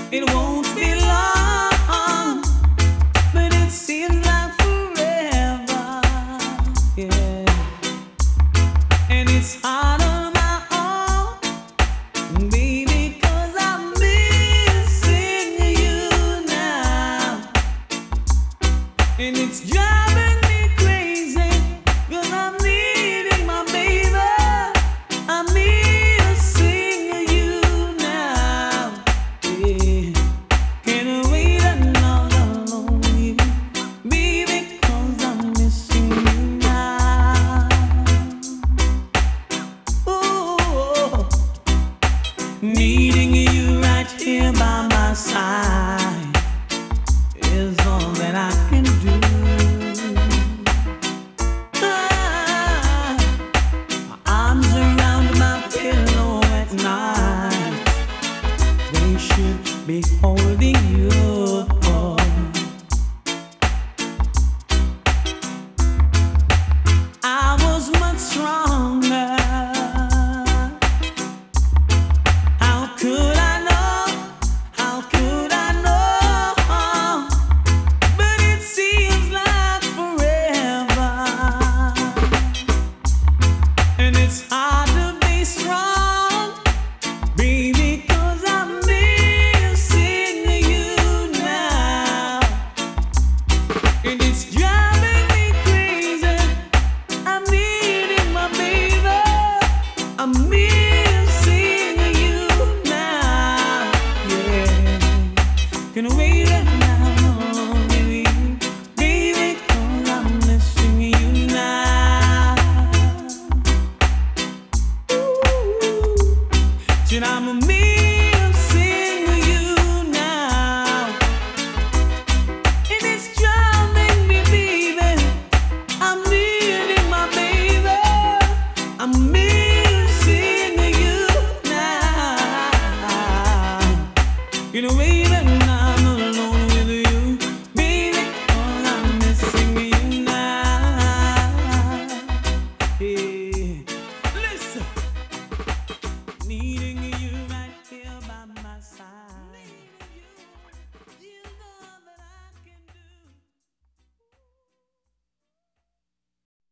It won't be long, but it seems like forever. Yeah, and it's hard on my own, baby, 'cause I'm missing you now, and it's driving me crazy, 'cause I'm needing my baby. I'm missing you now. Yeah. Can't wait another lonely baby, 'cause I'm missing you now. Ooh, needing you right here by my side is all that I can do. My arms around my pillow at night, they should be holding you. I was much stronger. How could I know? How could I know? But it seems like forever, and it's hard to be strong, baby, 'cause I'm missing you now, and it's driving me crazy. I'm needing my baby. I'm missing you now. Yeah, can wait now, baby, baby, 'cause I'm missing you now. Said I'm missing you now, and it's driving me, baby. I'm needing my baby. I'm missing you now. You know,